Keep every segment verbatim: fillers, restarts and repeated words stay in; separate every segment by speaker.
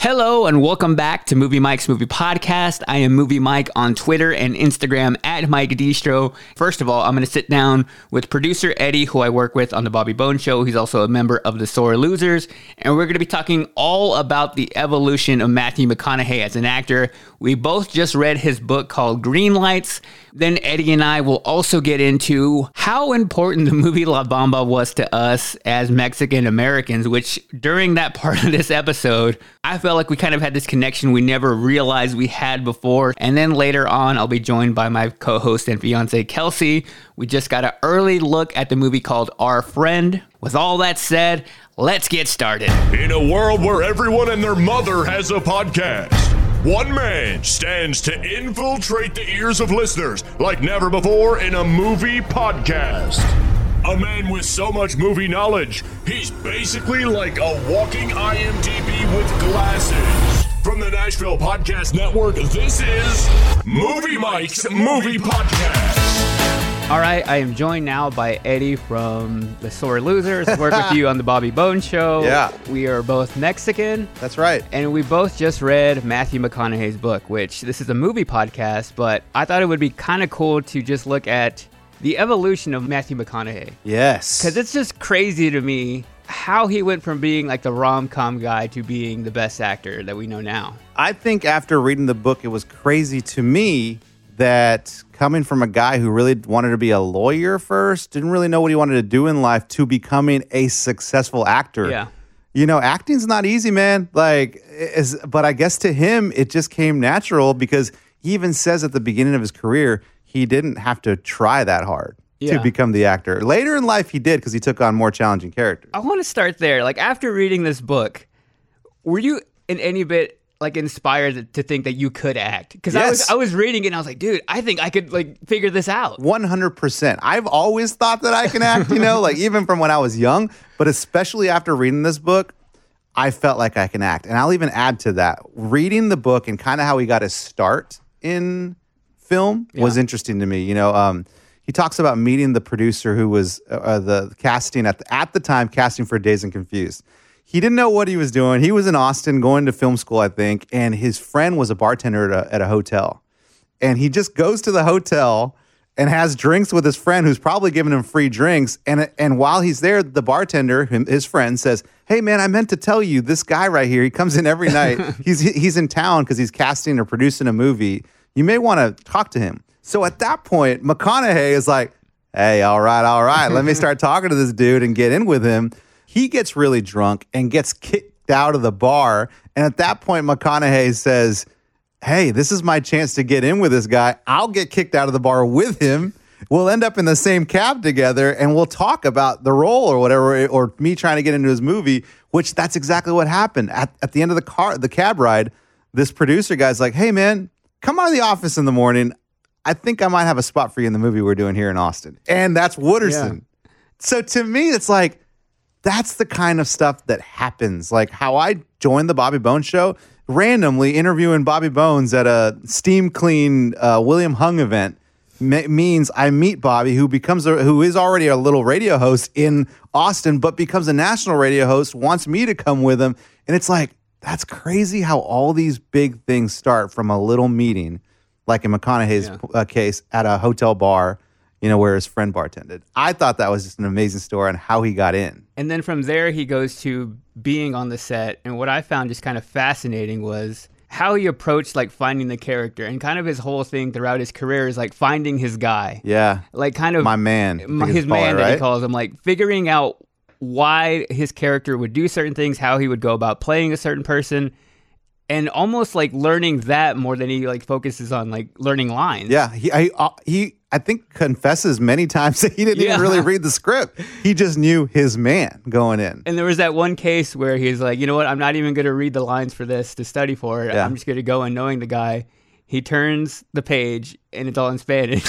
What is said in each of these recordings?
Speaker 1: Hello and welcome back to Movie Mike's Movie Podcast. I am Movie Mike on Twitter and Instagram at Mike Distro. First of all, I'm going to sit down with producer Eddie, who I work with on The Bobby Bones Show. He's also a member of the Sore Losers. And we're going to be talking all about the evolution of Matthew McConaughey as an actor. We both just read his book called Green Lights. Then Eddie and I will also get into how important the movie La Bamba was to us as Mexican Americans, which during that part of this episode, I felt like we kind of had this connection we never realized we had before. And then later on, I'll be joined by my co-host and fiance, Kelsey. We just got an early look at the movie called Our Friend. With all that said, let's get started.
Speaker 2: In a world where everyone and their mother has a podcast, one man stands to infiltrate the ears of listeners like never before in a movie podcast. A man with so much movie knowledge, he's basically like a walking I M D B with glasses. From the Nashville Podcast Network, this is Movie Mike's Movie Podcast.
Speaker 1: All right, I am joined now by Eddie from the Sore Losers. Work with you on the Bobby Bones Show.
Speaker 3: Yeah.
Speaker 1: We are both Mexican.
Speaker 3: That's right.
Speaker 1: And we both just read Matthew McConaughey's book, which this is a movie podcast, but I thought it would be kind of cool to just look at the evolution of Matthew McConaughey.
Speaker 3: Yes.
Speaker 1: Because it's just crazy to me how he went from being like the rom-com guy to being the best actor that we know now.
Speaker 3: I think after reading the book, it was crazy to me that coming from a guy who really wanted to be a lawyer first, didn't really know what he wanted to do in life, to becoming a successful actor.
Speaker 1: Yeah.
Speaker 3: You know, acting's not easy, man. Like, is, but I guess to him, it just came natural because he even says at the beginning of his career, he didn't have to try that hard
Speaker 1: yeah.
Speaker 3: to become the actor. Later in life, he did because he took on more challenging characters.
Speaker 1: I want to start there. Like, after reading this book, were you in any bit like inspired to think that you could act? Because
Speaker 3: yes.
Speaker 1: I was I was reading it and I was like, dude, I think I could like figure this out.
Speaker 3: one hundred percent. I've always thought that I can act, you know, like even from when I was young, but especially after reading this book, I felt like I can act. And I'll even add to that. Reading the book and kind of how he got his start in film yeah. was interesting to me. You know, um, he talks about meeting the producer who was uh, the casting at the, at the time casting for Dazed and Confused. He didn't know what he was doing. He was in Austin going to film school, I think, and his friend was a bartender at a, at a hotel. And he just goes to the hotel and has drinks with his friend who's probably giving him free drinks. And and while he's there, the bartender, him, his friend, says, "Hey, man, I meant to tell you, this guy right here, he comes in every night. he's he's in town because he's casting or producing a movie. You may want to talk to him." So at that point, McConaughey is like, "Hey, all right, all right. Let me start talking to this dude and get in with him." He gets really drunk and gets kicked out of the bar. And at that point, McConaughey says, "Hey, this is my chance to get in with this guy. I'll get kicked out of the bar with him. We'll end up in the same cab together and we'll talk about the role or whatever, or me trying to get into his movie," which that's exactly what happened. At, at the end of the car, the cab ride, this producer guy's like, "Hey, man, come out of the office in the morning. I think I might have a spot for you in the movie we're doing here in Austin." And that's Wooderson. Yeah. So to me, it's like, that's the kind of stuff that happens. Like how I joined the Bobby Bones Show, randomly interviewing Bobby Bones at a steam clean uh, William Hung event me- means I meet Bobby, who becomes a, who is already a little radio host in Austin, but becomes a national radio host, wants me to come with him. And it's like, that's crazy how all these big things start from a little meeting, like in McConaughey's yeah. uh, case at a hotel bar, you know, where his friend bartended. I thought that was just an amazing story on how he got in.
Speaker 1: And then from there, he goes to being on the set. And what I found just kind of fascinating was how he approached like finding the character, and kind of his whole thing throughout his career is like finding his guy.
Speaker 3: Yeah.
Speaker 1: Like kind of
Speaker 3: my man.
Speaker 1: My, his man that right? he calls him, like figuring out why his character would do certain things, how he would go about playing a certain person. And almost like learning that more than he like focuses on like learning lines.
Speaker 3: Yeah, he I, uh, he I think confesses many times that he didn't yeah. even really read the script. He just knew his man going in.
Speaker 1: And there was that one case where he's like, you know what, I'm not even going to read the lines for this to study for it. Yeah. I'm just going to go in knowing the guy. He turns the page and it's all in Spanish.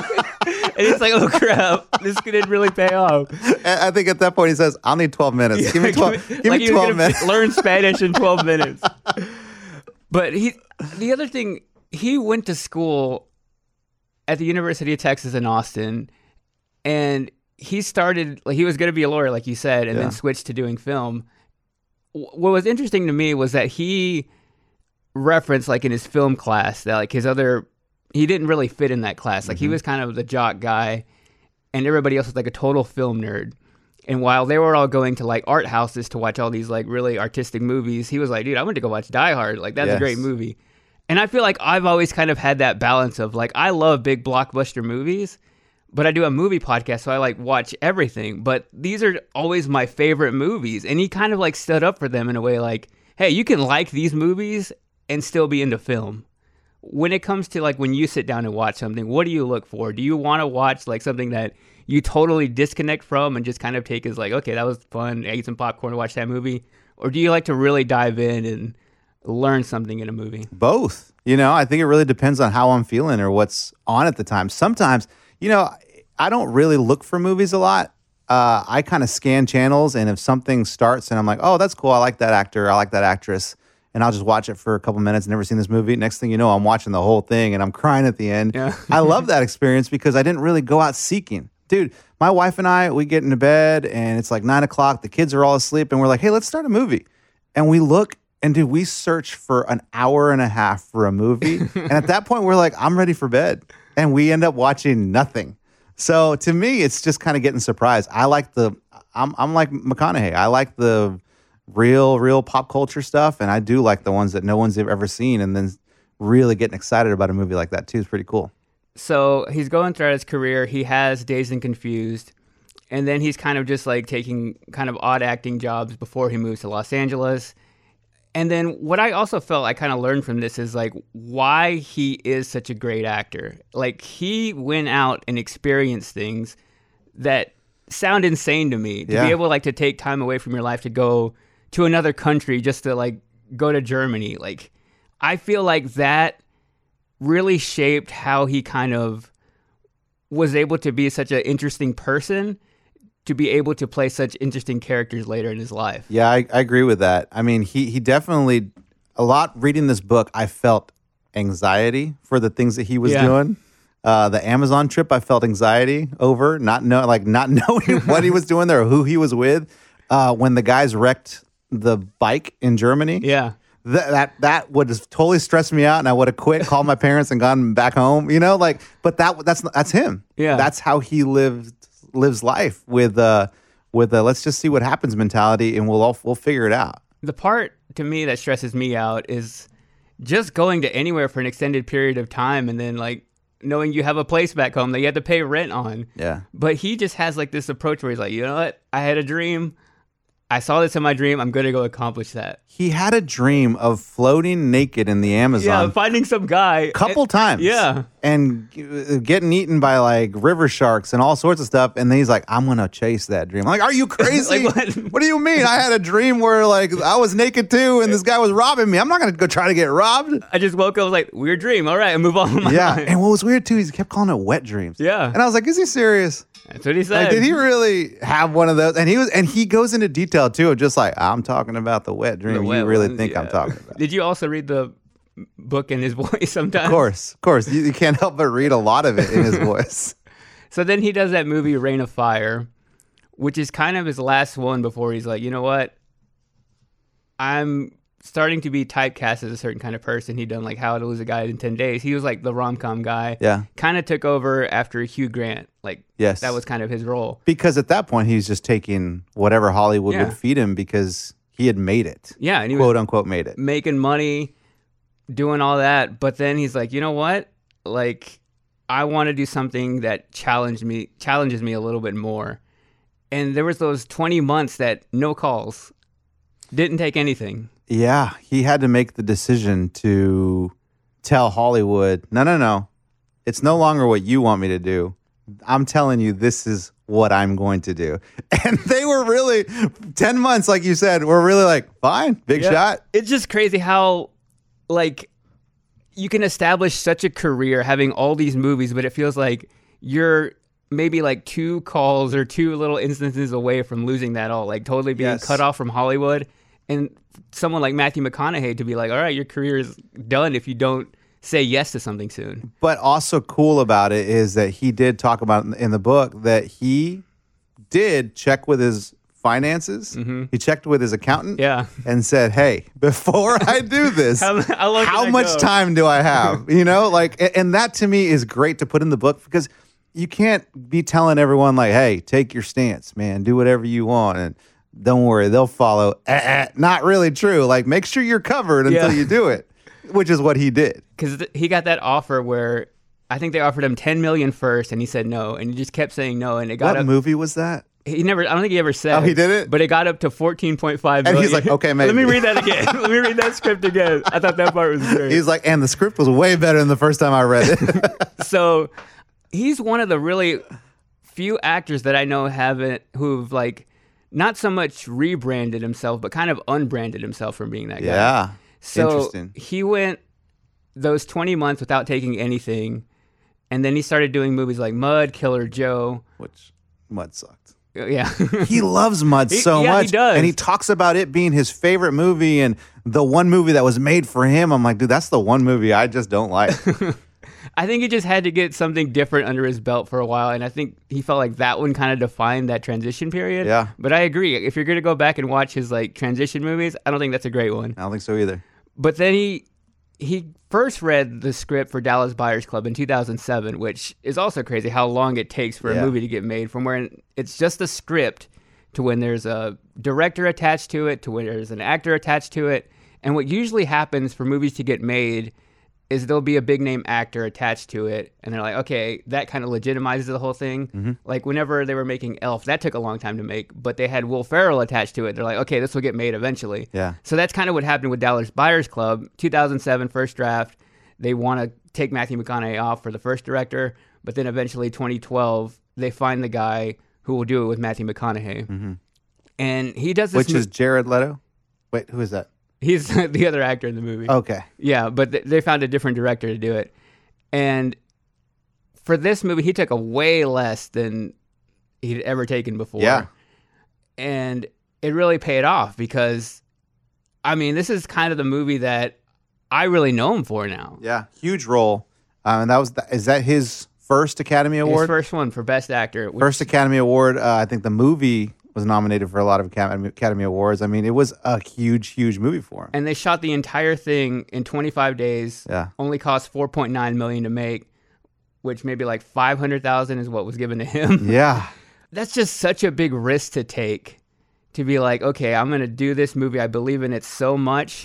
Speaker 1: And it's like, oh crap, this didn't really pay off.
Speaker 3: And I think at that point he says, "I'll need twelve minutes. Give me twelve. give
Speaker 1: like
Speaker 3: me twelve minutes.
Speaker 1: Learn Spanish in twelve minutes." But he, the other thing, he went to school at the University of Texas in Austin, and he started, like he was going to be a lawyer, like you said, and
Speaker 3: yeah.
Speaker 1: then switched to doing film. what was interesting to me was that he referenced, like, in his film class that, like, his other, he didn't really fit in that class. Like, mm-hmm. he was kind of the jock guy, and everybody else was, like, a total film nerd. And while they were all going to, like, art houses to watch all these, like, really artistic movies, he was like, dude, I went to go watch Die Hard. Like, that's yes. a great movie. And I feel like I've always kind of had that balance of, like, I love big blockbuster movies, but I do a movie podcast, so I, like, watch everything. But these are always my favorite movies. And he kind of, like, stood up for them in a way like, hey, you can like these movies and still be into film. When it comes to, like, when you sit down and watch something, what do you look for? Do you want to watch, like, something that you totally disconnect from and just kind of take as, like, okay, that was fun, I ate some popcorn to watch that movie? Or do you like to really dive in and learn something in a movie?
Speaker 3: Both. You know, I think it really depends on how I'm feeling or what's on at the time. Sometimes, you know, I don't really look for movies a lot. Uh, I kind of scan channels, and if something starts and I'm like, oh, that's cool, I like that actor, I like that actress, and I'll just watch it for a couple minutes, never seen this movie. Next thing you know, I'm watching the whole thing and I'm crying at the end. Yeah. I love that experience because I didn't really go out seeking. Dude, my wife and I, we get into bed and it's like nine o'clock. The kids are all asleep and we're like, hey, let's start a movie. And we look and dude, we search for an hour and a half for a movie. And at that point, we're like, I'm ready for bed. And we end up watching nothing. So to me, it's just kind of getting surprised. I like the, I'm, I'm like McConaughey. I like the real, real pop culture stuff. And I do like the ones that no one's ever seen. And then really getting excited about a movie like that too is pretty cool.
Speaker 1: So he's going throughout his career. He has Dazed and Confused. And then he's kind of just like taking kind of odd acting jobs before he moves to Los Angeles. And then what I also felt I kind of learned from this is like why he is such a great actor. Like he went out and experienced things that sound insane to me. To yeah. be able like to take time away from your life to go to another country just to like go to Germany. Like I feel like that really shaped how he kind of was able to be such an interesting person, to be able to play such interesting characters later in his life.
Speaker 3: Yeah, I, I agree with that. I mean, he he definitely, a lot reading this book, I felt anxiety for the things that he was yeah. doing. Uh, the Amazon trip, I felt anxiety over, not know, like not knowing what he was doing there or who he was with. Uh, when the guys wrecked the bike in Germany.
Speaker 1: Yeah.
Speaker 3: That, that that would have totally stressed me out, and I would have quit, called my parents, and gone back home. You know, like, but that that's that's him.
Speaker 1: Yeah,
Speaker 3: that's how he lived lives life with uh with a let's just see what happens mentality, and we'll all we'll figure it out.
Speaker 1: The part to me that stresses me out is just going to anywhere for an extended period of time, and then like knowing you have a place back home that you have to pay rent on.
Speaker 3: Yeah,
Speaker 1: but he just has like this approach where he's like, you know what, I had a dream. I saw this in my dream. I'm going to go accomplish that.
Speaker 3: He had a dream of floating naked in the Amazon.
Speaker 1: Yeah, finding some guy.
Speaker 3: A couple and, times.
Speaker 1: Yeah.
Speaker 3: And getting eaten by like river sharks and all sorts of stuff. And then he's like, I'm going to chase that dream. I'm like, are you crazy? Like, what? What do you mean? I had a dream where like I was naked too and this guy was robbing me. I'm not going to go try to get robbed.
Speaker 1: I just woke up, I was like, weird dream. All right, and move on with my
Speaker 3: Yeah.
Speaker 1: life.
Speaker 3: And what was weird too, he kept calling it wet dreams.
Speaker 1: Yeah.
Speaker 3: And I was like, is he serious?
Speaker 1: That's what he said.
Speaker 3: Like, did he really have one of those? And he was, and he goes into detail too, of just like, I'm talking about the wet dream. The wet you really ones, think yeah. I'm talking about?
Speaker 1: Did you also read the book in his voice sometimes?
Speaker 3: Of course, of course. You, you can't help but read a lot of it in his voice.
Speaker 1: So then he does that movie Reign of Fire, which is kind of his last one before he's like, you know what? I'm starting to be typecast as a certain kind of person. He'd done like How to Lose a Guy in ten days. He was like the rom-com guy.
Speaker 3: Yeah.
Speaker 1: Kind of took over after Hugh Grant. Like,
Speaker 3: yes.
Speaker 1: that was kind of his role.
Speaker 3: Because at that point, he was just taking whatever Hollywood yeah. would feed him because he had made it.
Speaker 1: Yeah. And he
Speaker 3: quote
Speaker 1: was
Speaker 3: unquote made it.
Speaker 1: Making money, doing all that. But then he's like, you know what? Like, I want to do something that challenged me, challenges me a little bit more. And there was those twenty months that no calls, didn't take anything.
Speaker 3: Yeah, he had to make the decision to tell Hollywood, no, no, no, it's no longer what you want me to do. I'm telling you, this is what I'm going to do. And they were really, ten months, like you said, were really like, fine, big yeah. shot.
Speaker 1: It's just crazy how, like, you can establish such a career having all these movies, but it feels like you're maybe like two calls or two little instances away from losing that all, like totally being yes. cut off from Hollywood. And someone like Matthew McConaughey to be like, all right, your career is done if you don't say yes to something soon.
Speaker 3: But also cool about it is that he did talk about in the book that he did check with his finances.
Speaker 1: Mm-hmm.
Speaker 3: He checked with his accountant.
Speaker 1: Yeah.
Speaker 3: And said, "Hey, before I do this,
Speaker 1: how, how, long
Speaker 3: how
Speaker 1: can I
Speaker 3: much
Speaker 1: go?
Speaker 3: time do I have?" You know, like, a- and that to me is great to put in the book because you can't be telling everyone like, "Hey, take your stance, man. Do whatever you want, and don't worry, they'll follow." Eh, eh. Not really true. Like, make sure you're covered until
Speaker 1: Yeah.
Speaker 3: you do it, which is what he did.
Speaker 1: Because th- he got that offer where I think they offered him ten million dollars first, and he said no, and he just kept saying no, and it got
Speaker 3: What
Speaker 1: up.
Speaker 3: movie was that?
Speaker 1: He never. I don't think he ever said.
Speaker 3: Oh, he didn't?
Speaker 1: But it got up to fourteen point five
Speaker 3: And
Speaker 1: million.
Speaker 3: he's like, "Okay,
Speaker 1: Let me
Speaker 3: maybe."
Speaker 1: read that again. Let me read that script again. I thought that part was great.
Speaker 3: He's like, and the script was way better than the first time I read it.
Speaker 1: So he's one of the really few actors that I know haven't who've like not so much rebranded himself, but kind of unbranded himself from being that guy.
Speaker 3: Yeah.
Speaker 1: So
Speaker 3: Interesting.
Speaker 1: he went those twenty months without taking anything, and then he started doing movies like Mud, Killer Joe.
Speaker 3: Which Mud sucked.
Speaker 1: Yeah.
Speaker 3: He loves Mud
Speaker 1: He-
Speaker 3: so
Speaker 1: yeah, he
Speaker 3: much.
Speaker 1: does.
Speaker 3: And he talks about it being his favorite movie and the one movie that was made for him. I'm like, dude, that's the one movie I just don't like.
Speaker 1: I think he just had to get something different under his belt for a while, and I think he felt like that one kind of defined that transition period.
Speaker 3: Yeah.
Speaker 1: But I agree. If you're going to go back and watch his like transition movies, I don't think that's a great one.
Speaker 3: I don't think so either.
Speaker 1: But then he he first read the script for Dallas Buyers Club in two thousand seven, which is also crazy how long it takes for
Speaker 3: Yeah.
Speaker 1: a movie to get made from where it's just a script to when there's a director attached to it to when there's an actor attached to it. And what usually happens for movies to get made is there'll be a big name actor attached to it, and they're like, okay, that kind of legitimizes the whole thing.
Speaker 3: Mm-hmm.
Speaker 1: Like whenever they were making Elf, that took a long time to make, but they had Will Ferrell attached to it. They're like, okay, this will get made eventually.
Speaker 3: Yeah.
Speaker 1: So that's kind of what happened with Dallas Buyers Club. two thousand seven, first draft, they want to take Matthew McConaughey off for the first director, but then eventually twenty twelve, they find the guy who will do it with Matthew McConaughey.
Speaker 3: Mm-hmm.
Speaker 1: And he does this.
Speaker 3: Which
Speaker 1: mo-
Speaker 3: is Jared Leto. Wait, who is that?
Speaker 1: He's the other actor in the movie.
Speaker 3: Okay.
Speaker 1: Yeah, but th- they found a different director to do it. And for this movie, he took a way less than he'd ever taken before.
Speaker 3: Yeah.
Speaker 1: And it really paid off because, I mean, this is kind of the movie that I really know him for now.
Speaker 3: Yeah. Huge role. Um, and that was, the, is that his first Academy
Speaker 1: His
Speaker 3: Award?
Speaker 1: first one for Best Actor. Which,
Speaker 3: First Academy Award. Uh, I think the movie was nominated for a lot of Academy, Academy Awards. I mean, it was a huge, huge movie for him.
Speaker 1: and they shot the entire thing in twenty-five days.
Speaker 3: Yeah.
Speaker 1: Only cost four point nine million dollars to make, which maybe like five hundred thousand dollars is what was given to him.
Speaker 3: Yeah.
Speaker 1: That's just such a big risk to take, to be like, okay, I'm going to do this movie. I believe in it so much.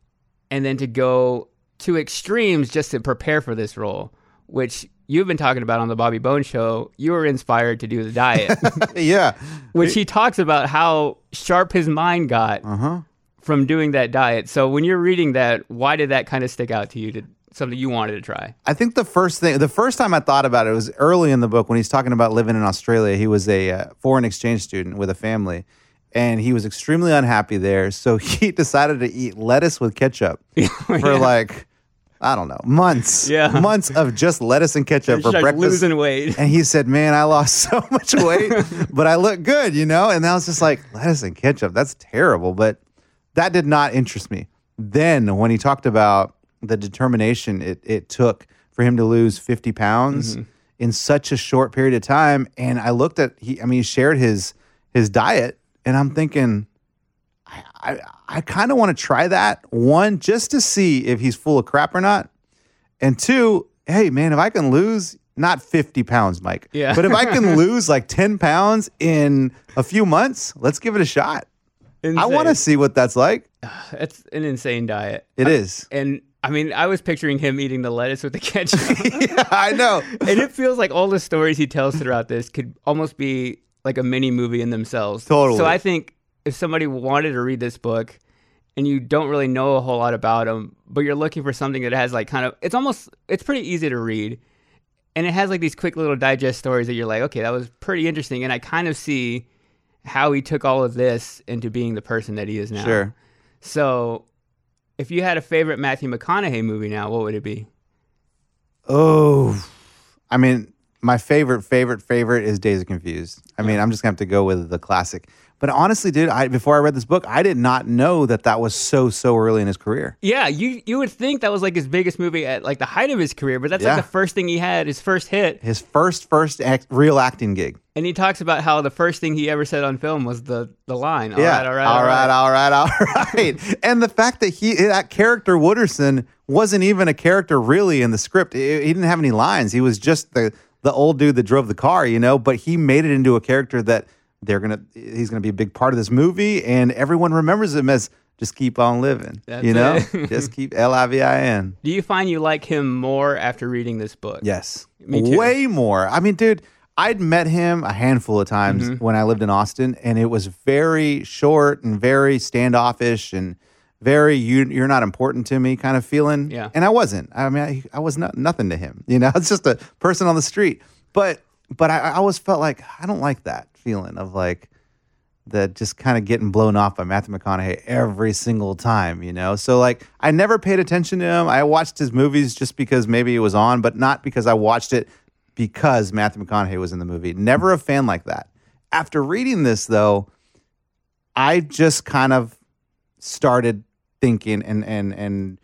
Speaker 1: And then to go to extremes just to prepare for this role, which you've been talking about on the Bobby Bones Show. You were inspired to do the diet,
Speaker 3: Yeah.
Speaker 1: which he talks about how sharp his mind got
Speaker 3: Uh-huh.
Speaker 1: from doing that diet. So when you're reading that, why did that kind of stick out to you, to something you wanted to try?
Speaker 3: I think the first thing, the first time I thought about it was early in the book when he's talking about living in Australia. He was a uh, foreign exchange student with a family, and he was extremely unhappy there. So he decided to eat lettuce with ketchup for
Speaker 1: Yeah.
Speaker 3: like, I don't know, months.
Speaker 1: Yeah.
Speaker 3: Months of just lettuce and ketchup
Speaker 1: Just
Speaker 3: for
Speaker 1: like
Speaker 3: breakfast.
Speaker 1: losing weight.
Speaker 3: And he said, man, I lost so much weight, but I look good, you know? And I was just like, lettuce and ketchup, that's terrible. But that did not interest me. Then when he talked about the determination it, it took for him to lose fifty pounds
Speaker 1: Mm-hmm.
Speaker 3: in such a short period of time, and I looked at, he, I mean, he shared his his diet, and I'm thinking, I, I, I kind of want to try that. One, just to see if he's full of crap or not. And two, hey, man, if I can lose, not fifty pounds, Mike,
Speaker 1: Yeah.
Speaker 3: but if I can lose like ten pounds in a few months, let's give it a shot. I want to
Speaker 1: Insane.
Speaker 3: see what that's like.
Speaker 1: It's an insane diet.
Speaker 3: It is.
Speaker 1: And I mean, I was picturing him eating the lettuce with the ketchup.
Speaker 3: Yeah, I know.
Speaker 1: And it feels like all the stories he tells throughout this could almost be like a mini movie in themselves.
Speaker 3: Totally.
Speaker 1: So I think if somebody wanted to read this book and you don't really know a whole lot about him, but you're looking for something that has like kind of, it's almost, it's pretty easy to read. And it has like these quick little digest stories that you're like, okay, that was pretty interesting. And I kind of see how he took all of this into being the person that he is now.
Speaker 3: Sure.
Speaker 1: So if you had a favorite Matthew McConaughey movie now, what would it be?
Speaker 3: Oh, I mean, my favorite, favorite, favorite is Days of Confused. I mean, I'm just going to have to go with the classic. But honestly, dude, I, before I read this book, I did not know that that was so, so early in his career.
Speaker 1: Yeah, you you would think that was like his biggest movie at like the height of his career, but that's
Speaker 3: Yeah.
Speaker 1: like the first thing he had, his first hit.
Speaker 3: His first, first act, real acting gig.
Speaker 1: And he talks about how the first thing he ever said on film was the the line, all
Speaker 3: yeah.
Speaker 1: right, all right,
Speaker 3: all right, all right, all right. And the fact that he, that character Wooderson wasn't even a character really in the script. He he didn't have any lines. He was just the the old dude that drove the car, you know, but he made it into a character that they're going to, he's going to be a big part of this movie, and everyone remembers him as just keep on living,
Speaker 1: That's
Speaker 3: you know,
Speaker 1: it.
Speaker 3: just keep L I V I N.
Speaker 1: Do you find you like him more after reading this book?
Speaker 3: Yes.
Speaker 1: Me too.
Speaker 3: Way more. I mean, dude, I'd met him a handful of times
Speaker 1: Mm-hmm.
Speaker 3: when I lived in Austin, and it was very short and very standoffish and very you, you're not important to me kind of feeling.
Speaker 1: Yeah.
Speaker 3: And I wasn't. I mean, I, I was not, nothing to him. You know, it's just a person on the street. But but I, I always felt like I don't like that feeling of like that just kind of getting blown off by Matthew McConaughey every single time, you know? So like I never paid attention to him. I watched his movies just because maybe it was on, but not because I watched it because Matthew McConaughey was in the movie. Never a fan like that. After reading this though, I just kind of started thinking and and and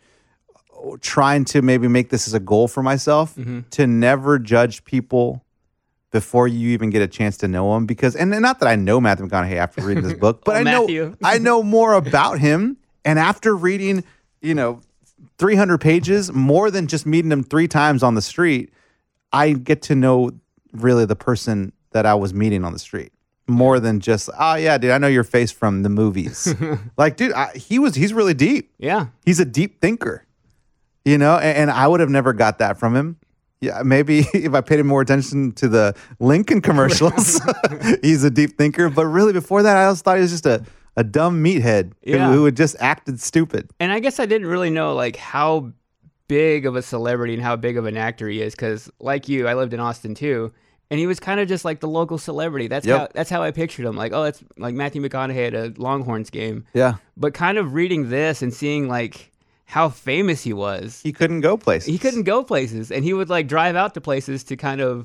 Speaker 3: trying to maybe make this as a goal for myself
Speaker 1: Mm-hmm.
Speaker 3: to never judge people before you even get a chance to know him, because and not that I know Matthew McConaughey after reading this book, but
Speaker 1: Oh,
Speaker 3: I know
Speaker 1: Matthew.
Speaker 3: I know more about him, and after reading, you know, three hundred pages, more than just meeting him three times on the street, I get to know really the person that I was meeting on the street. More than just, oh yeah, dude, I know your face from the movies. Like, dude, I, he was he's really deep.
Speaker 1: Yeah.
Speaker 3: He's a deep thinker, you know, and, and I would have never got that from him. Yeah, maybe if I paid him more attention to the Lincoln commercials, he's a deep thinker. But really, before that, I always thought he was just a, a dumb meathead
Speaker 1: Yeah.
Speaker 3: who, who had just acted stupid.
Speaker 1: And I guess I didn't really know like how big of a celebrity and how big of an actor he is, because like you, I lived in Austin too, and he was kind of just like the local celebrity. That's
Speaker 3: Yep.
Speaker 1: how that's how I pictured him. Like, oh, it's like Matthew McConaughey at a Longhorns game.
Speaker 3: Yeah,
Speaker 1: But kind of reading this and seeing like how famous he was,
Speaker 3: he couldn't go places.
Speaker 1: he couldn't go places, and he would like drive out to places to kind of.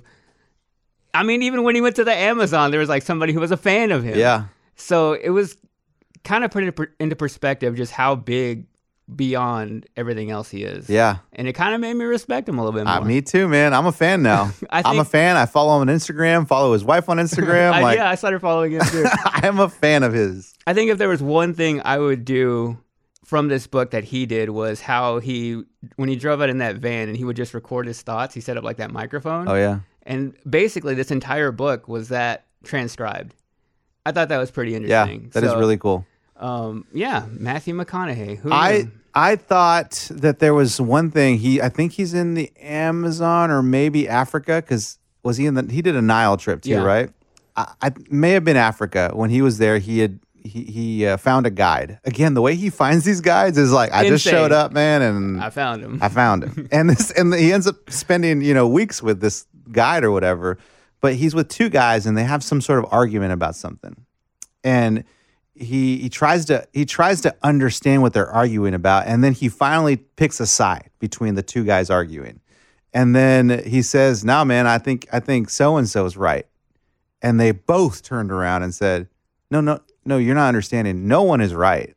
Speaker 1: I mean, even when he went to the Amazon, there was like somebody who was a fan of him.
Speaker 3: Yeah,
Speaker 1: So it was kind of put into, into perspective just how big beyond everything else he is.
Speaker 3: yeah.
Speaker 1: And it kind of made me respect him a little bit more.
Speaker 3: Uh, me too, man. I'm a fan now.
Speaker 1: I
Speaker 3: I'm a
Speaker 1: think-
Speaker 3: fan. I follow him on Instagram. Follow his wife on Instagram.
Speaker 1: I,
Speaker 3: like,
Speaker 1: yeah, I started following him too.
Speaker 3: I'm a fan of his.
Speaker 1: I think if there was one thing I would do from this book that he did was how he, when he drove out in that van and he would just record his thoughts, he set up like that microphone.
Speaker 3: Oh yeah.
Speaker 1: And basically this entire book was that transcribed. I thought that was pretty
Speaker 3: Yeah,
Speaker 1: interesting.
Speaker 3: that is
Speaker 1: So,
Speaker 3: really cool.
Speaker 1: Um, yeah, Matthew McConaughey. Who
Speaker 3: I
Speaker 1: knew?
Speaker 3: I thought that there was one thing he I think he's in the Amazon or maybe Africa, because was he in the he did a Nile trip too,
Speaker 1: Yeah.
Speaker 3: right? I, I may have been Africa. When he was there, he had he he uh, found a guide. Again, the way he finds these guides is like I just
Speaker 1: Insane.
Speaker 3: showed up, man, and
Speaker 1: I found him.
Speaker 3: I found him. And this and he ends up spending, you know, weeks with this guide or whatever. But he's with two guys and they have some sort of argument about something. And he he tries to he tries to understand what they're arguing about, and then he finally picks a side between the two guys arguing. And then he says, "No, man, I think I think so and so is right." And they both turned around and said, "No, no, no, you're not understanding. No one is right.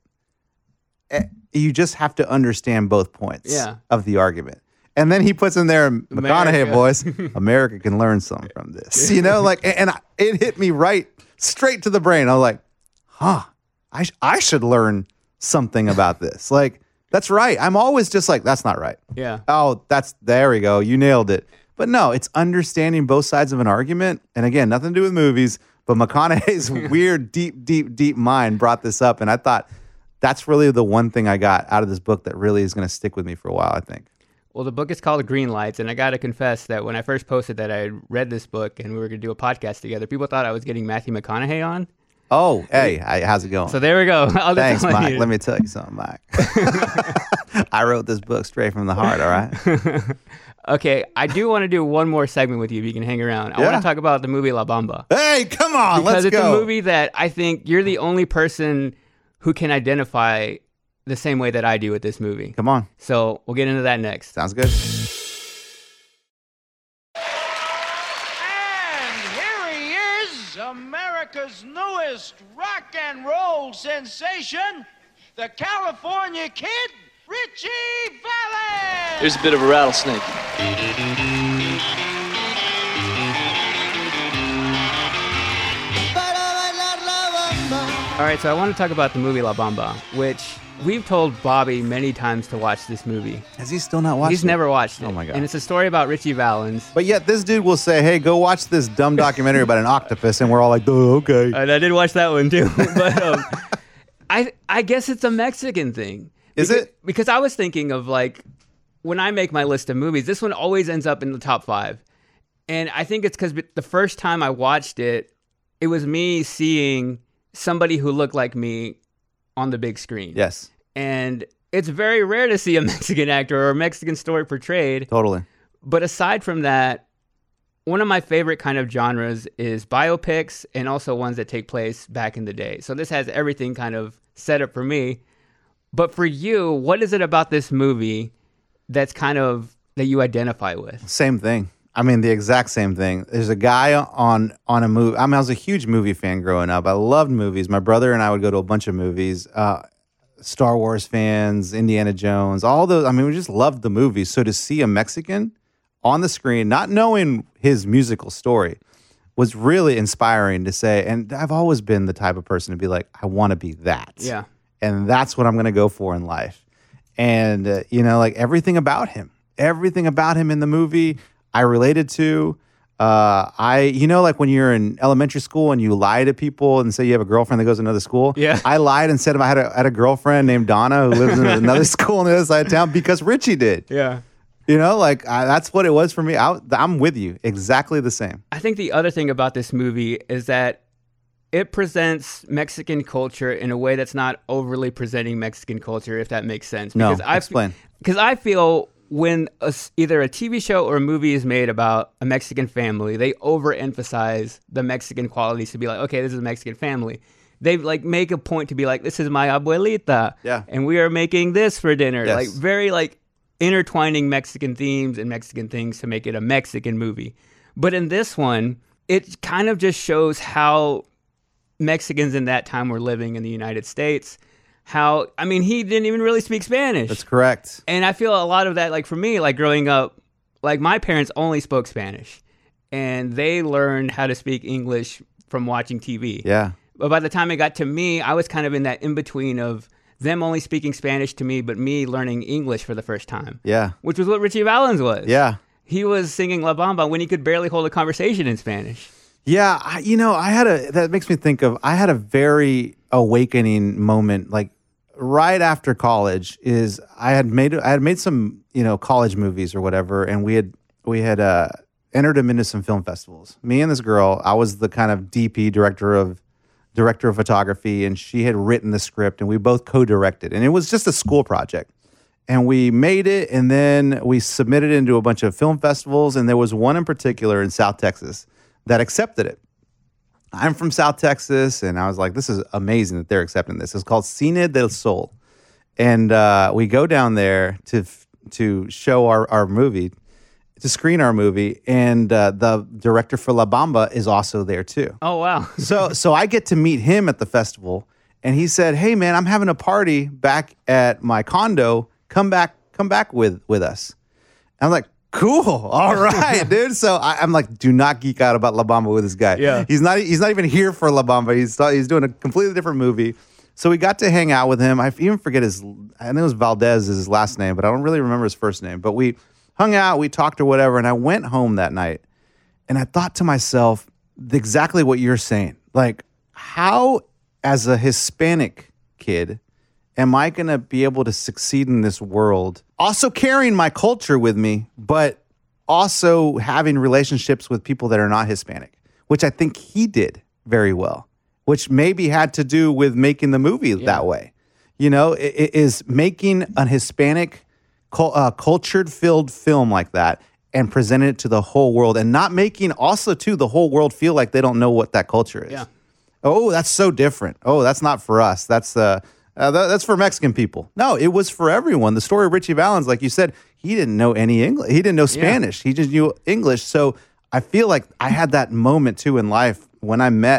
Speaker 3: Eh, You just have to understand both points
Speaker 1: Yeah.
Speaker 3: of the argument." And then he puts in there McConaughey
Speaker 1: America.
Speaker 3: voice, "America can learn something from this." You know, like, and I, it hit me right straight to the brain. I was like, huh, I, sh- I should learn something about this. Like, that's right. I'm always just like, that's not right.
Speaker 1: Yeah.
Speaker 3: Oh, that's, there we go. You nailed it. But no, it's understanding both sides of an argument. And again, nothing to do with movies, but McConaughey's weird, deep, deep, deep mind brought this up. And I thought that's really the one thing I got out of this book that really is going to stick with me for a while, I think.
Speaker 1: Well, the book is called Green Lights, and I got to confess that when I first posted that I had read this book and we were going to do a podcast together, people thought I was getting Matthew McConaughey on.
Speaker 3: Oh, hey, I, how's it going?
Speaker 1: So there we go. I'll just
Speaker 3: Thanks,
Speaker 1: tell
Speaker 3: Mike.
Speaker 1: you.
Speaker 3: Let me tell you something, Mike. I wrote this book straight from the heart, all right?
Speaker 1: Okay, I do want to do one more segment with you if you can hang around. I
Speaker 3: Yeah.
Speaker 1: want to talk about the movie La Bamba.
Speaker 3: Hey, come on,
Speaker 1: Because
Speaker 3: let's
Speaker 1: it's
Speaker 3: go.
Speaker 1: a movie that I think you're the only person who can identify the same way that I do with this movie.
Speaker 3: Come on.
Speaker 1: So we'll get into that next.
Speaker 3: Sounds good.
Speaker 4: America's newest rock and roll sensation, the California Kid, Richie Valens.
Speaker 5: Here's a bit of a rattlesnake.
Speaker 1: All right, so I want to talk about the movie La Bamba, which we've told Bobby many times to watch this movie.
Speaker 3: Has he still not watched
Speaker 1: He's
Speaker 3: it?
Speaker 1: never watched it.
Speaker 3: Oh, my God.
Speaker 1: And it's a story about Richie Valens.
Speaker 3: But yet this dude will say, hey, go watch this dumb documentary about an octopus. And we're all like, oh, okay.
Speaker 1: And I did watch that one, too. But um, I I guess it's a Mexican thing.
Speaker 3: Is
Speaker 1: because,
Speaker 3: it?
Speaker 1: Because I was thinking of, like, when I make my list of movies, this one always ends up in the top five. And I think it's because the first time I watched it, it was me seeing somebody who looked like me on the big screen.
Speaker 3: Yes.
Speaker 1: And it's very rare to see a Mexican actor or a Mexican story portrayed.
Speaker 3: Totally.
Speaker 1: But aside from that, one of my favorite kind of genres is biopics and also ones that take place back in the day. So this has everything kind of set up for me. But for you, what is it about this movie that's kind of that you identify with?
Speaker 3: Same thing. I mean, the exact same thing. There's a guy on on a movie. I mean, I was a huge movie fan growing up. I loved movies. My brother and I would go to a bunch of movies. Uh, Star Wars fans, Indiana Jones, all those. I mean, we just loved the movies. So to see a Mexican on the screen, not knowing his musical story, was really inspiring to say. And I've always been the type of person to be like, I want to be that.
Speaker 1: Yeah.
Speaker 3: And that's what I'm going to go for in life. And, uh, you know, like everything about him, everything about him in the movie, I related to. Uh, I, you know, like when you're in elementary school and you lie to people and say you have a girlfriend that goes to another school.
Speaker 1: Yeah.
Speaker 3: I lied and said I had a, I had a girlfriend named Donna who lives in another school on the other side of town because Richie did.
Speaker 1: Yeah.
Speaker 3: You know, like I, that's what it was for me. I, I'm with you. Exactly the same.
Speaker 1: I think the other thing about this movie is that it presents Mexican culture in a way that's not overly presenting Mexican culture, if that makes sense.
Speaker 3: No,
Speaker 1: Because I
Speaker 3: explain.
Speaker 1: Because I feel when a, either a T V show or a movie is made about a Mexican family, they overemphasize the Mexican qualities to be like, okay, this is a Mexican family. They like make a point to be like, this is my abuelita.
Speaker 3: Yeah.
Speaker 1: And we are making this for dinner.
Speaker 3: Yes.
Speaker 1: Like very like intertwining Mexican themes and Mexican things to make it a Mexican movie. But in this one, it kind of just shows how Mexicans in that time were living in the United States. How, I mean, he didn't even really speak Spanish.
Speaker 3: That's correct.
Speaker 1: And I feel a lot of that, like for me, like growing up, like my parents only spoke Spanish and they learned how to speak English from watching T V.
Speaker 3: Yeah.
Speaker 1: But by the time it got to me, I was kind of in that in between of them only speaking Spanish to me, but me learning English for the first time.
Speaker 3: Yeah.
Speaker 1: Which was what Richie Valens was.
Speaker 3: Yeah.
Speaker 1: He was singing La Bamba when he could barely hold a conversation in Spanish.
Speaker 3: Yeah, I, you know, I had a, that makes me think of, I had a very awakening moment, like right after college is I had made, I had made some, you know, college movies or whatever. And we had, we had uh, entered them into some film festivals. Me and this girl, I was the kind of D P director of, director of photography, and she had written the script and we both co-directed. And it was just a school project. And we made it and then we submitted it into a bunch of film festivals. And there was one in particular in South Texas that accepted it. I'm from South Texas, and I was like, this is amazing that they're accepting this. It's called Cine del Sol. And uh, we go down there to to show our, our movie, to screen our movie, and uh, the director for La Bamba is also there too.
Speaker 1: Oh, wow.
Speaker 3: so so I get to meet him at the festival, and he said, hey, man, I'm having a party back at my condo. Come back, come back with, with us. And I'm like, cool. All right, dude. So I, I'm like, do not geek out about La Bamba with this guy.
Speaker 1: Yeah.
Speaker 3: He's not he's not even here for La Bamba. He's he's doing a completely different movie. So we got to hang out with him. I even forget his, I think it was Valdez is his last name, but I don't really remember his first name. But we hung out, we talked or whatever, and I went home that night. And I thought to myself, exactly what you're saying. Like, how, as a Hispanic kid, am I going to be able to succeed in this world? Also carrying my culture with me, but also having relationships with people that are not Hispanic, which I think he did very well, which maybe had to do with making the movie yeah. that way. You know, it, it is making an Hispanic, uh, cultured-filled film like that and presenting it to the whole world and not making also, too, the whole world feel like they don't know what that culture is.
Speaker 1: Yeah.
Speaker 3: Oh, that's so different. Oh, that's not for us. That's uh, uh that, that's for Mexican people. No, it was for everyone. The story of Richie Valens, like you said, he didn't know any English. He didn't know Spanish. Yeah. He just knew English. So I feel like I had that moment too in life when I met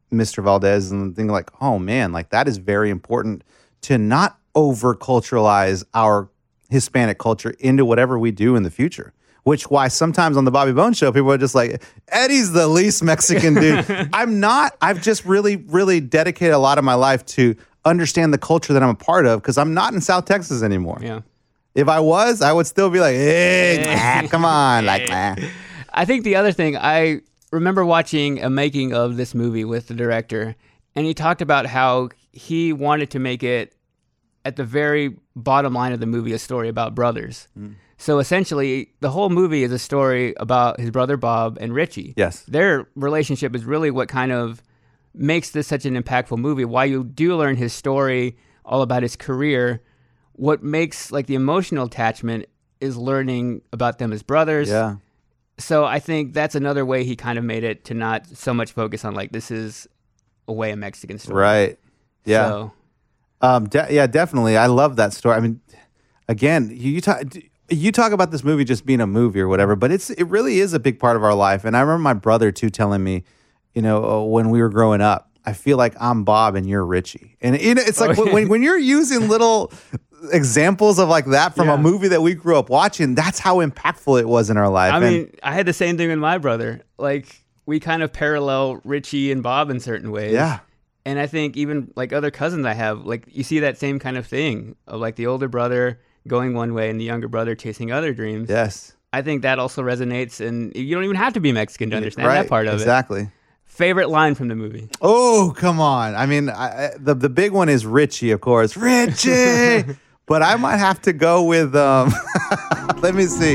Speaker 3: Mister Valdez and thinking like, oh man, like that is very important to not over culturalize our Hispanic culture into whatever we do in the future. Which why sometimes on the Bobby Bones Show, people are just like, Eddie's the least Mexican dude. I'm not. I've just really, really dedicated a lot of my life to understand the culture that I'm a part of because I'm not in South Texas anymore.
Speaker 1: Yeah.
Speaker 3: If I was, I would still be like, hey, nah, come on. Like, nah.
Speaker 1: I think the other thing, I remember watching a making of this movie with the director, and he talked about how he wanted to make it at the very bottom line of the movie, a story about brothers. Mm. So essentially, the whole movie is a story about his brother Bob and Richie.
Speaker 3: Yes.
Speaker 1: Their relationship is really what kind of makes this such an impactful movie. While you do learn his story, all about his career, what makes like the emotional attachment is learning about them as brothers.
Speaker 3: Yeah.
Speaker 1: So I think that's another way he kind of made it to not so much focus on like, this is a way a Mexican story.
Speaker 3: Right. Yeah.
Speaker 1: So,
Speaker 3: um, de- yeah, definitely. I love that story. I mean, again, you, you talk... You talk about this movie just being a movie or whatever, but it's it really is a big part of our life. And I remember my brother, too, telling me, you know, when we were growing up, I feel like I'm Bob and you're Richie. And you know, it's like
Speaker 1: oh,
Speaker 3: when, when you're using little examples of like that from yeah. a movie that we grew up watching, that's how impactful it was in our life.
Speaker 1: I
Speaker 3: and,
Speaker 1: mean, I had the same thing with my brother. Like, we kind of parallel Richie and Bob in certain ways.
Speaker 3: Yeah.
Speaker 1: And I think even like other cousins I have, like you see that same kind of thing of like the older brother going one way and the younger brother chasing other dreams.
Speaker 3: Yes.
Speaker 1: I think that also resonates, and you don't even have to be Mexican to understand
Speaker 3: right,
Speaker 1: that part of
Speaker 3: exactly.
Speaker 1: it. Exactly. Favorite line from the movie?
Speaker 3: Oh, come on. I mean, I, the the big one is Richie, of course. Richie! But I might have to go with, um, let me see.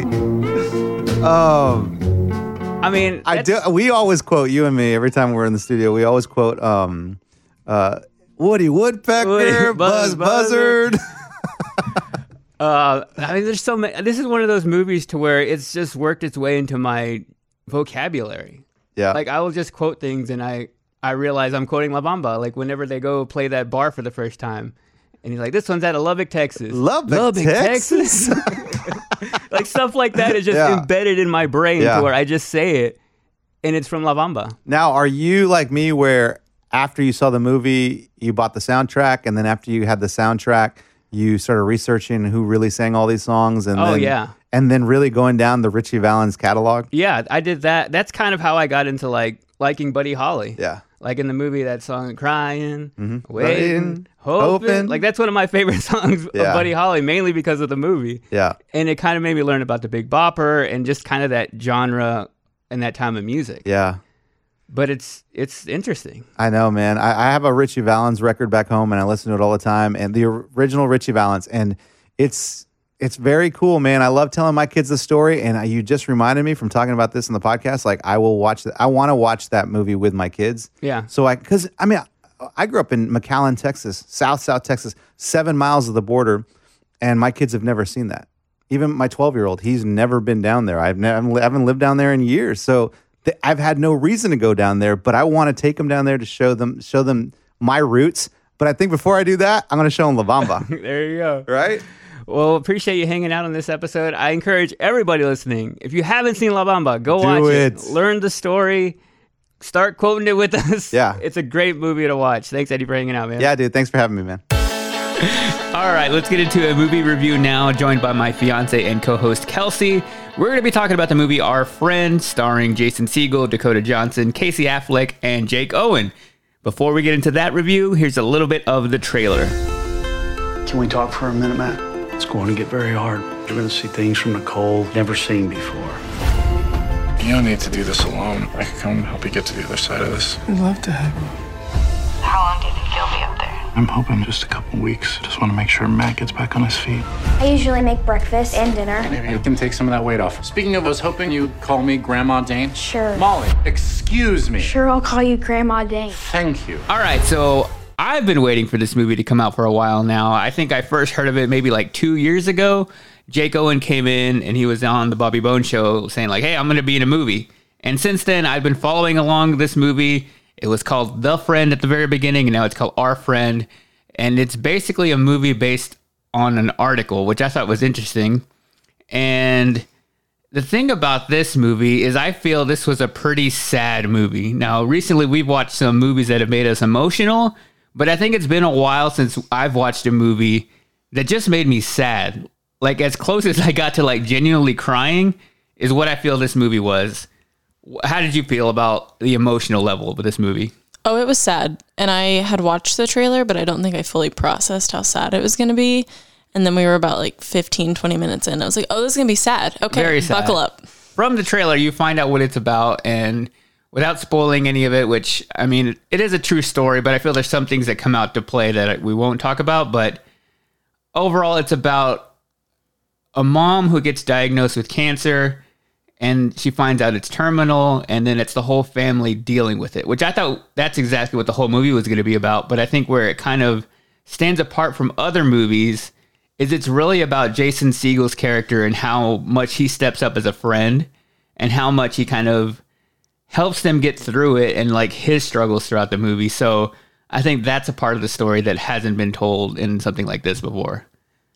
Speaker 3: Um,
Speaker 1: I mean,
Speaker 3: I do. We always quote, you and me, every time we're in the studio, we always quote um, uh, Woody Woodpecker,
Speaker 1: Woody,
Speaker 3: Buzz,
Speaker 1: Buzz
Speaker 3: Buzzard.
Speaker 1: Uh, I mean, there's so many. This is one of those movies to where it's just worked its way into my vocabulary.
Speaker 3: Yeah.
Speaker 1: Like, I will just quote things and I, I realize I'm quoting La Bamba. Like, whenever they go play that bar for the first time. And he's like, this one's out of Lubbock, Texas.
Speaker 3: Lubbock,
Speaker 1: Lubbock
Speaker 3: Texas?
Speaker 1: Texas? Like, stuff like that is just
Speaker 3: yeah.
Speaker 1: embedded in my brain
Speaker 3: yeah.
Speaker 1: to where I just say it. And it's from La Bamba.
Speaker 3: Now, are you like me where after you saw the movie, you bought the soundtrack, and then after you had the soundtrack, you started researching who really sang all these songs, and
Speaker 1: oh
Speaker 3: then,
Speaker 1: yeah,
Speaker 3: and then really going down the Richie Valens catalog?
Speaker 1: Yeah, I did that. That's kind of how I got into like liking Buddy Holly.
Speaker 3: Yeah,
Speaker 1: like in the movie, that song "Crying,"
Speaker 3: mm-hmm.
Speaker 1: waiting,
Speaker 3: Waiting,
Speaker 1: hoping.
Speaker 3: hoping.
Speaker 1: Like that's one of my favorite songs
Speaker 3: yeah.
Speaker 1: of Buddy Holly, mainly because of the movie.
Speaker 3: Yeah,
Speaker 1: and it kind of made me learn about the Big Bopper and just kind of that genre and that time of music.
Speaker 3: Yeah.
Speaker 1: But it's it's interesting.
Speaker 3: I know, man. I, I have a Richie Valens record back home, and I listen to it all the time. And the original Richie Valens, and it's it's very cool, man. I love telling my kids the story. And you just reminded me from talking about this in the podcast. Like, I will watch that. I want to watch that movie with my kids.
Speaker 1: Yeah.
Speaker 3: So I, because I mean, I, I grew up in McAllen, Texas, South South Texas, seven miles of the border, and my kids have never seen that. Even my twelve year old, he's never been down there. I've never, I haven't lived down there in years. So I've had no reason to go down there, but I want to take them down there to show them show them my roots. But I think before I do that, I'm going to show them La Bamba.
Speaker 1: There you go.
Speaker 3: Right?
Speaker 1: Well, appreciate you hanging out on this episode. I encourage everybody listening, if you haven't seen La Bamba, go
Speaker 3: do
Speaker 1: watch
Speaker 3: it.
Speaker 1: it. Learn the story. Start quoting it with us.
Speaker 3: Yeah.
Speaker 1: It's a great movie to watch. Thanks, Eddie, for hanging out, man.
Speaker 3: Yeah, dude. Thanks for having me, man.
Speaker 1: All right, let's get into a movie review now, joined by my fiance and co-host, Kelsey. We're going to be talking about the movie Our Friend, starring Jason Segel, Dakota Johnson, Casey Affleck, and Jake Owen. Before we get into that review, here's a little bit of the trailer.
Speaker 5: Can we talk for a minute, Matt? It's going to get very hard. You're going to see things from Nicole never seen before.
Speaker 6: You don't need to do this alone. I can come help you get to the other side of this.
Speaker 7: I'd love to have you.
Speaker 8: How long do you think you'll be up there?
Speaker 5: I'm hoping just a couple weeks. Just want to make sure Matt gets back on his feet.
Speaker 9: I usually make breakfast and dinner.
Speaker 10: Maybe you can take some of that weight off. Speaking of, I was hoping you'd call me Grandma Dane.
Speaker 9: Sure.
Speaker 10: Molly, excuse me.
Speaker 9: Sure, I'll call you Grandma Dane.
Speaker 10: Thank you.
Speaker 1: All right, so I've been waiting for this movie to come out for a while now. I think I first heard of it maybe like two years ago. Jake Owen came in and he was on the Bobby Bones Show saying like, hey, I'm going to be in a movie. And since then, I've been following along this movie. It was called The Friend at the very beginning, and now it's called Our Friend. And it's basically a movie based on an article, which I thought was interesting. And The thing about this movie is I feel this was a pretty sad movie. Now, recently we've watched some movies that have made us emotional, but I think it's been a while since I've watched a movie that just made me sad. Like, as close as I got to like genuinely crying is what I feel this movie was. How did you feel about the emotional level of this movie?
Speaker 7: Oh, it was sad. And I had watched the trailer, but I don't think I fully processed how sad it was going to be. And then we were about like fifteen, twenty minutes in. I was like, oh, this is going to be sad. Okay,
Speaker 1: Very sad.
Speaker 7: Buckle up.
Speaker 1: From the trailer, you find out what it's about. And without spoiling any of it, which, I mean, it is a true story, but I feel there's some things that come out to play that we won't talk about. But overall, it's about a mom who gets diagnosed with cancer. And she finds out it's terminal, and then it's the whole family dealing with it, which I thought that's exactly what the whole movie was going to be about. But I think where it kind of stands apart from other movies is it's really about Jason Segel's character and how much he steps up as a friend and how much he kind of helps them get through it and like his struggles throughout the movie. So I think that's a part of the story that hasn't been told in something like this before.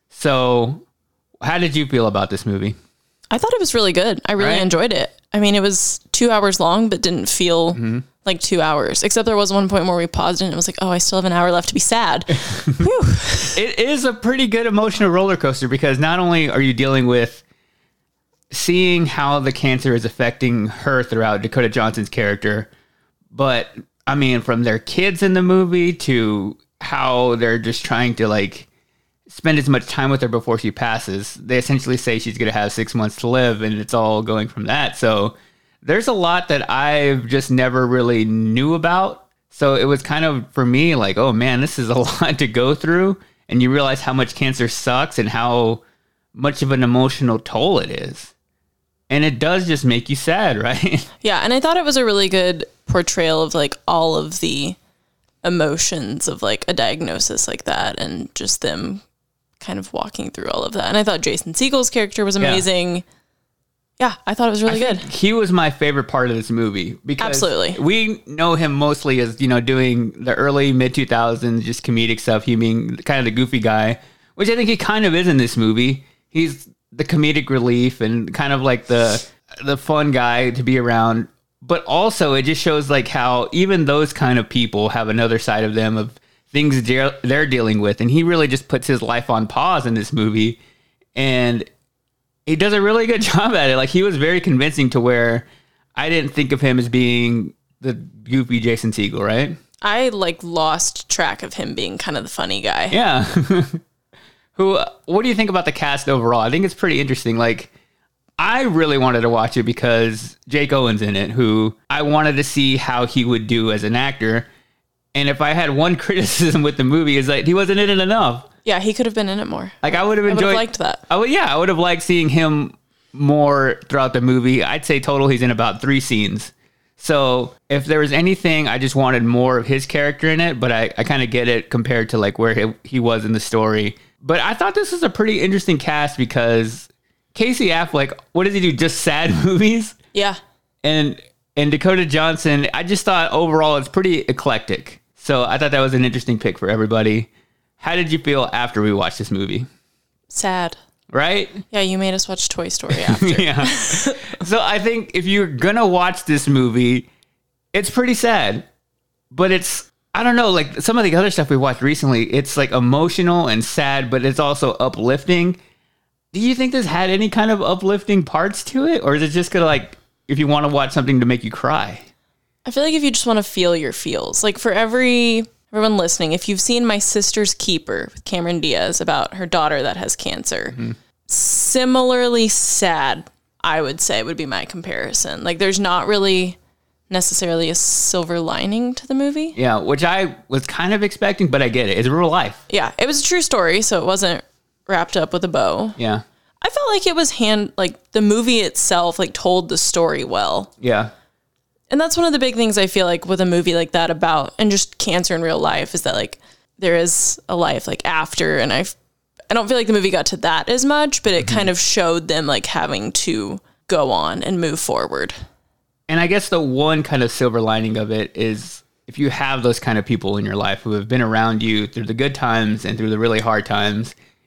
Speaker 1: So how did you feel about this movie?
Speaker 7: I thought it was really good. I really
Speaker 1: Right?
Speaker 7: enjoyed it. I mean, it was two hours long, but didn't feel
Speaker 1: Mm-hmm.
Speaker 7: like two hours. Except there was one point where we paused and it was like, oh, I still have an hour left to be sad. Whew.
Speaker 1: It is a pretty good emotional roller coaster because not only are you dealing with seeing how the cancer is affecting her throughout Dakota Johnson's character, but I mean, from their kids in the movie to how they're just trying to like spend as much time with her before she passes. They essentially say she's going to have six months to live, and it's all going from that. So there's a lot that I've just never really knew about. So it was kind of, for me, like, oh man, this is a lot to go through. And you realize how much cancer sucks and how much of an emotional toll it is. And it does just make you sad, right?
Speaker 7: Yeah, and I thought it was a really good portrayal of like all of the emotions of like a diagnosis like that and just them kind of walking through all of that. And I thought Jason Segel's character was amazing. Yeah, yeah I thought it was really
Speaker 1: I
Speaker 7: good.
Speaker 1: He was my favorite part of this movie because
Speaker 7: Absolutely.
Speaker 1: We know him mostly as, you know, doing the early mid two thousands, just comedic stuff, he being kind of the goofy guy, which I think he kind of is in this movie. He's the comedic relief and kind of like the the fun guy to be around. But also it just shows like how even those kind of people have another side of them of things they're, they're dealing with. And he really just puts his life on pause in this movie. And he does a really good job at it. Like, he was very convincing to where I didn't think of him as being the goofy Jason Segel, right?
Speaker 7: I like lost track of him being kind of the funny guy.
Speaker 1: Yeah. Who, what do you think about the cast overall? I think it's pretty interesting. Like, I really wanted to watch it because Jake Owen's in it, who I wanted to see how he would do as an actor. And if I had one criticism with the movie, is that he wasn't in it enough.
Speaker 7: Yeah, he could have been in it more.
Speaker 1: Like, I would have
Speaker 7: I would
Speaker 1: enjoyed.
Speaker 7: have liked that.
Speaker 1: I would, yeah, I would have liked seeing him more throughout the movie. I'd say total he's in about three scenes. So if there was anything, I just wanted more of his character in it. But I, I kind of get it compared to like where he, he was in the story. But I thought this was a pretty interesting cast because Casey Affleck, what does he do? Just sad movies?
Speaker 7: Yeah.
Speaker 1: And and Dakota Johnson, I just thought overall it's pretty eclectic. So I thought that was an interesting pick for everybody. How did you feel after we watched this movie?
Speaker 7: Sad.
Speaker 1: Right?
Speaker 7: Yeah, you made us watch Toy Story after.
Speaker 1: Yeah. So I think if you're going to watch this movie, it's pretty sad. But it's, I don't know, like some of the other stuff we watched recently, it's like emotional and sad, but it's also uplifting. Do you think this had any kind of uplifting parts to it? Or is it just going to like, if you want to watch something to make you cry?
Speaker 7: I feel like if you just want to feel your feels, like for every, everyone listening, if you've seen My Sister's Keeper with Cameron Diaz about her daughter that has cancer, mm-hmm. similarly sad, I would say would be my comparison. Like there's not really necessarily a silver lining to the movie.
Speaker 1: Yeah, which I was kind of expecting, but I get it. It's real life.
Speaker 7: Yeah, it was a true story, so it wasn't wrapped up with a bow.
Speaker 1: Yeah.
Speaker 7: I felt like it was hand, like the movie itself, like told the story well.
Speaker 1: Yeah.
Speaker 7: And that's one of the big things I feel like with a movie like that about, and just cancer in real life, is that like there is a life like after. And I, I don't feel like the movie got to that as much, but it mm-hmm. kind of showed them like having to go on and move forward.
Speaker 1: And I guess the one kind of silver lining of it is if you have those kind of people in your life who have been around you through the good times and through the really hard times,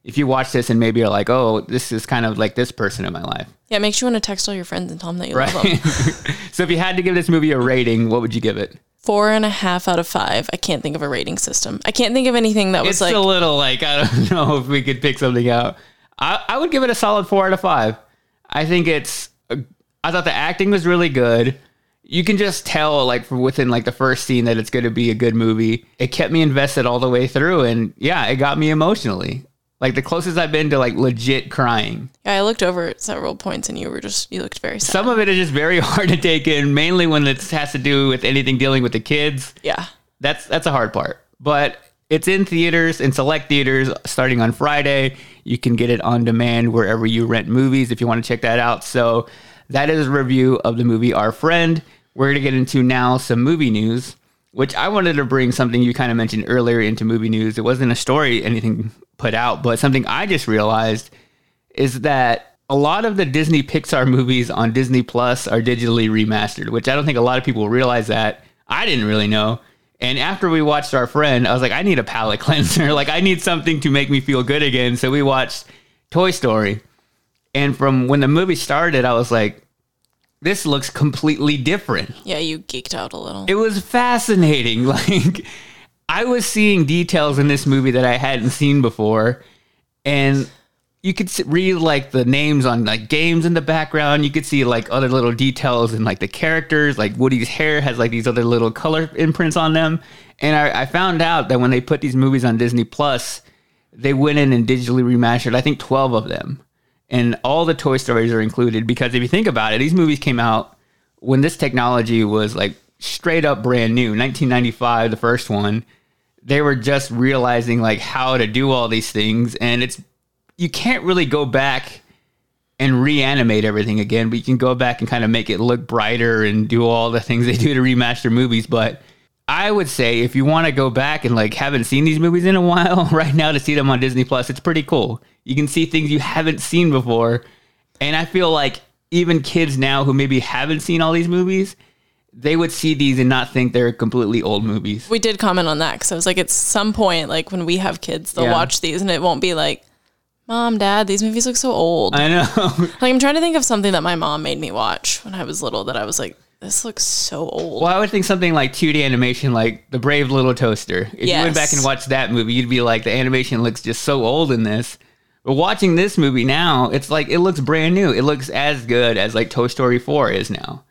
Speaker 1: if you watch this and maybe you're like, oh, this is kind of like this person in my life.
Speaker 7: Yeah, it makes you want to text all your friends and tell them that you
Speaker 1: right?
Speaker 7: love them.
Speaker 1: So if you had to give this movie a rating, what would you give it?
Speaker 7: Four and a half out of five. I can't think of a rating system. I can't think of anything that was
Speaker 1: it's
Speaker 7: like...
Speaker 1: It's a little like, I don't know if we could pick something out. I, I would give it a solid four out of five. I think it's... I thought the acting was really good. You can just tell, like, from within, like, the first scene that it's going to be a good movie. It kept me invested all the way through, and, yeah, it got me emotionally. Like, the closest I've been to, like, legit crying.
Speaker 7: Yeah, I looked over at several points, and you were just, you looked very sad.
Speaker 1: Some of it is just very hard to take in, mainly when it has to do with anything dealing with the kids.
Speaker 7: Yeah.
Speaker 1: That's that's a hard part. But it's in theaters, in select theaters, starting on Friday. You can get it on demand wherever you rent movies if you want to check that out. So that is a review of the movie Our Friend. We're going to get into now some movie news, which I wanted to bring something you kind of mentioned earlier into movie news. It wasn't a story, anything put out, but something I just realized is that a lot of the Disney Pixar movies on Disney Plus are digitally remastered, which I don't think a lot of people realize that. I didn't really know. And after we watched Our Friend, I was like, I need a palate cleanser. Like, I need something to make me feel good again. So we watched Toy Story. And from when the movie started, I was like, this looks completely different.
Speaker 7: Yeah, you geeked out a little.
Speaker 1: It was fascinating. Like, I was seeing details in this movie that I hadn't seen before. And you could read, like, the names on, like, games in the background. You could see, like, other little details in, like, the characters. Like, Woody's hair has, like, these other little color imprints on them. And I, I found out that when they put these movies on Disney Plus, they went in and digitally remastered, I think, twelve of them. And all the Toy Stories are included because if you think about it, these movies came out when this technology was like straight up brand new. nineteen ninety-five, the first one, they were just realizing like how to do all these things. And it's, you can't really go back and reanimate everything again, but you can go back and kind of make it look brighter and do all the things they do to remaster movies. But I would say if you want to go back and like haven't seen these movies in a while, right now to see them on Disney Plus, it's pretty cool. You can see things you haven't seen before. And I feel like even kids now who maybe haven't seen all these movies, they would see these and not think they're completely old movies.
Speaker 7: We did comment on that because I was like, at some point, like when we have kids, they'll
Speaker 1: Yeah.
Speaker 7: watch these and it won't be like, Mom, Dad, these movies look so old.
Speaker 1: I know.
Speaker 7: Like, I'm trying to think of something that my mom made me watch when I was little that I was like, this looks so old.
Speaker 1: Well, I would think something like two D animation, like The Brave Little Toaster. If
Speaker 7: Yes.
Speaker 1: you went back and watched that movie, you'd be like, the animation looks just so old in this. But watching this movie now, it's like, it looks brand new. It looks as good as like Toy Story four is now.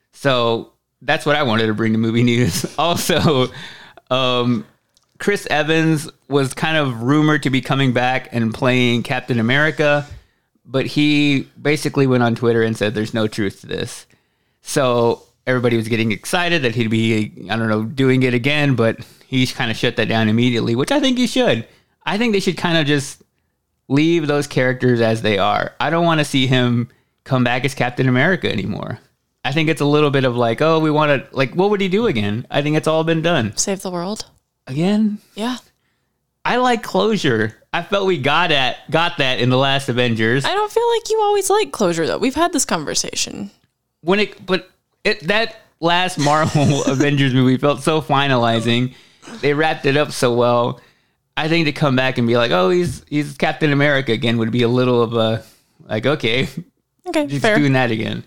Speaker 1: So that's what I wanted to bring to movie news. Also, um, Chris Evans was kind of rumored to be coming back and playing Captain America, but he basically went on Twitter and said there's no truth to this. So everybody was getting excited that he'd be, I don't know, doing it again, but he kind of shut that down immediately, which I think he should. I think they should kind of just leave those characters as they are. I don't want to see him come back as Captain America anymore. I think it's a little bit of like, oh, we want to, like, what would he do again? I think it's all been done.
Speaker 7: Save the world.
Speaker 1: Again?
Speaker 7: Yeah.
Speaker 1: I like closure. I felt we got at got that in the last Avengers.
Speaker 7: I don't feel like you always like closure, though. We've had this conversation.
Speaker 1: When it, but it, that last Marvel Avengers movie felt so finalizing. They wrapped it up so well. I think to come back and be like, oh, he's he's Captain America again would be a little of a, like, okay,
Speaker 7: Okay,
Speaker 1: just
Speaker 7: fair.
Speaker 1: doing that again.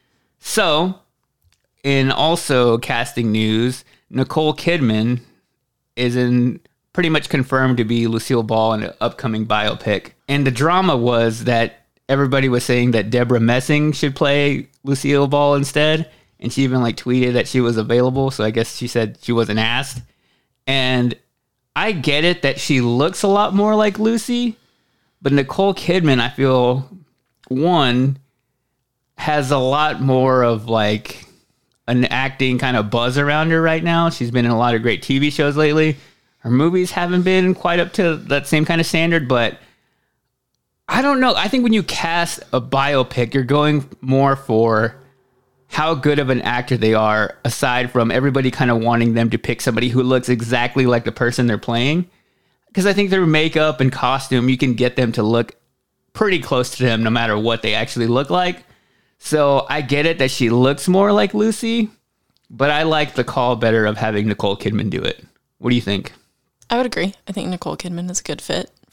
Speaker 1: So, in also casting news, Nicole Kidman is in pretty much confirmed to be Lucille Ball in an upcoming biopic. And the drama was that everybody was saying that Deborah Messing should play Lucille Ball instead. And she even like tweeted that she was available. So I guess she said she wasn't asked. And I get it that she looks a lot more like Lucy. But Nicole Kidman, I feel, one, has a lot more of like an acting kind of buzz around her right now. She's been in a lot of great T V shows lately. Her movies haven't been quite up to that same kind of standard, but I don't know. I think when you cast a biopic, you're going more for how good of an actor they are, aside from everybody kind of wanting them to pick somebody who looks exactly like the person they're playing. Because I think their makeup and costume, you can get them to look pretty close to them no matter what they actually look like. So I get it that she looks more like Lucy, but I like the call better of having Nicole Kidman do it. What do you think?
Speaker 7: I would agree. I think Nicole Kidman is a good fit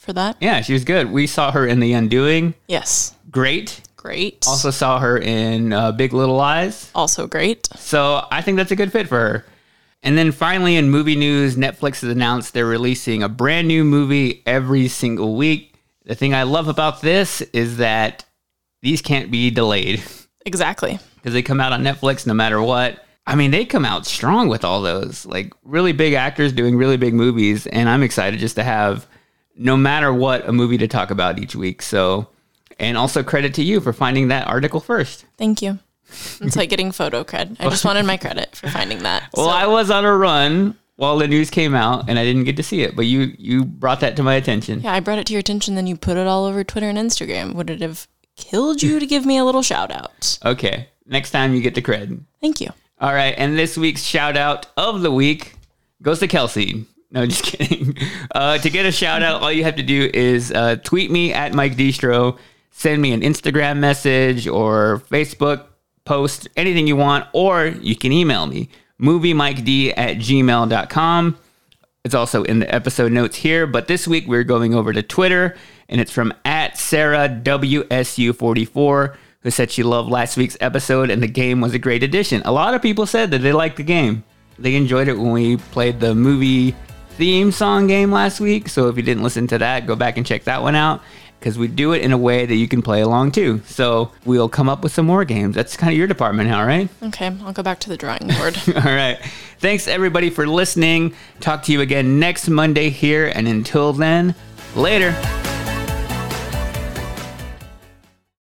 Speaker 7: for that.
Speaker 1: Yeah, she was good. We saw her in The Undoing.
Speaker 7: Yes.
Speaker 1: Great.
Speaker 7: Great.
Speaker 1: Also saw her in uh, Big Little Lies.
Speaker 7: Also great.
Speaker 1: So I think that's a good fit for her. And then finally in movie news, Netflix has announced they're releasing a brand new movie every single week. The thing I love about this is that these can't be delayed.
Speaker 7: Exactly.
Speaker 1: Because they come out on Netflix no matter what. I mean, they come out strong with all those. Like, really big actors doing really big movies. And I'm excited just to have, no matter what, a movie to talk about each week. So, and also credit to you for finding that article first.
Speaker 7: Thank you. It's like getting photo cred. I just wanted my credit for finding that.
Speaker 1: Well, so. I was on a run while the news came out, and I didn't get to see it. But you you brought that to my attention.
Speaker 7: Yeah, I brought it to your attention, then you put it all over Twitter and Instagram. Would it have killed you to give me a little shout out?
Speaker 1: Okay. Next time you get the cred.
Speaker 7: Thank you.
Speaker 1: All right. And this week's shout out of the week goes to Kelsey. No, just kidding. Uh, to get a shout out, all you have to do is uh, tweet me at Mike Distro, send me an Instagram message or Facebook post, anything you want, or you can email me, moviemiked at gmail dot com. It's also in the episode notes here, but this week we're going over to Twitter, and it's from at Sarah W S U forty-four, who said she loved last week's episode and the game was a great addition. A lot of people said that they liked the game. They enjoyed it when we played the movie theme song game last week, so if you didn't listen to that, go back and check that one out, because we do it in a way that you can play along too. So we'll come up with some more games. That's kind of your department now, right?
Speaker 7: Okay, I'll go back to the drawing board.
Speaker 1: All right. Thanks, everybody, for listening. Talk to you again next Monday here, and until then, later.